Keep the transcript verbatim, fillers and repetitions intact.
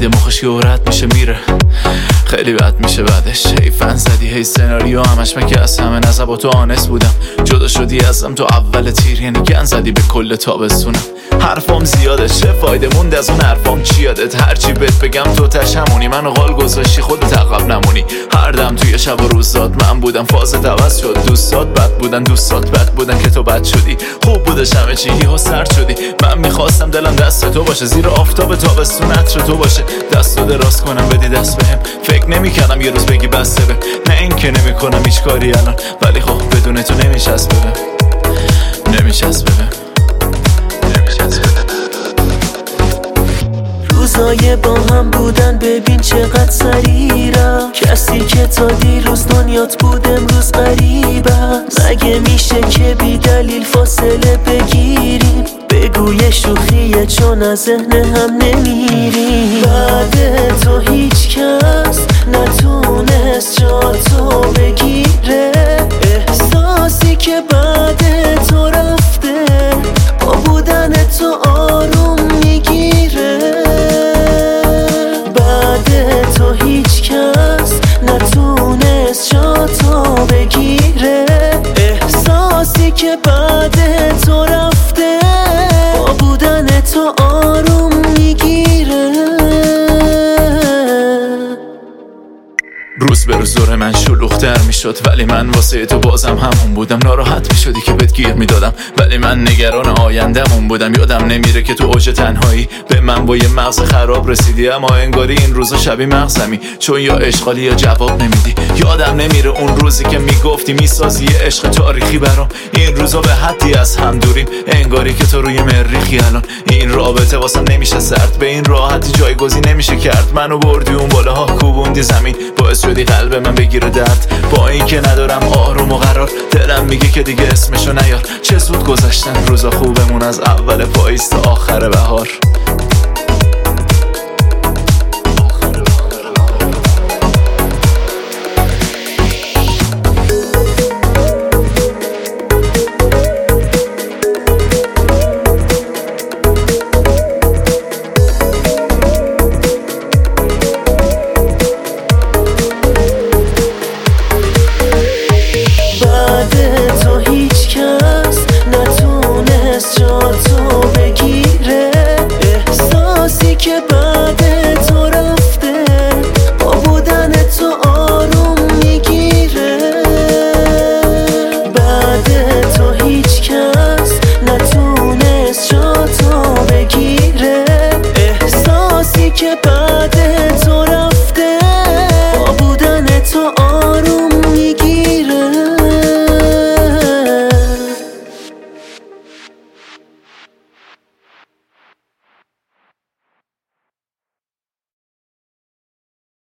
میده مخش که رد میشه میره، خیلی بد میشه بعدش. هی فن زدی هی سناریو همش مگه از همه نظر با تو آنست بودم. جدا شدی ازم تو اول تیر، یعنی گن زدی به کل تابستونم. حرفام زیاده چه فایده موند از اون حرفام چی یادت؟ هرچی بهت بگم تو تش همونی، منو قال گذاشتی خودت عقب نمونی. هر دم توی شب و روز داد من بودم، فازت عوض شد. دوستات بد بودن دوستات بد بودن که تو بد شدی. خوب بودش همه چی یهو سرد شدی. من میخواستم دلم دست تو باشه، زیر آفتاب تابستون عطر تو باشه. دست رو دراز کنم بدی دست بهم، فکر نمی‌کردم یه روز بگی بسته به. نه این که نمی‌کنم هیچ کاری الان، ولی خب بدون تو نمی‌چسبه بهم، نمی‌چسبه بهم، نمی‌چسبه بهم. روزای با هم بودن ببین چقدر سریع رفت. کسی که تا دیروز دنیات بود امروز غریب است. مگه میشه که بی دلیل فاصله بگیریم؟ بگو یه شوخیه چون از ذهن هم نمیریم. بعد تو هیچ کس نتونست جا تو بگیره. احساسی که بعد تو رفته با بودن تو آروم میگیره. بعد تو هیچ کس نتونست جا تو بگیره. احساسی که بعد تو رفته با بودن تو آروم میگیره. روز به روز دور من شلوغ‌تر میشد، ولی من واسه تو بازم همون بودم. ناراحت میشدی که بهت گیر میدادم، ولی من نگران آینده‌مون بودم. یادم نمیره که تو اوج تنهایی به من با یه مغز خراب رسیدی. اما انگاری این روزا شبیه مغزمی، چون یا اشغالی یا جواب نمیدی. یادم نمیره اون روزی که میگفتی میسازی یه عشق تاریخی برام. این روزا به حدی از هم دوریم، انگاری که تو روی مریخی الان. این رابطه واسم نمیشه سرد، به این راحتی جایگزین نمیشه کرد. منو بردی اون بالاها کوبوندی زمین، باعث شدی قلب من بگیره درد. با این که ندارم آروم و قرار، دلم میگه که دیگه اسمشو نیار. چه زود گذشتن روزا خوبمون، از اول پاییز تا آخر بهار.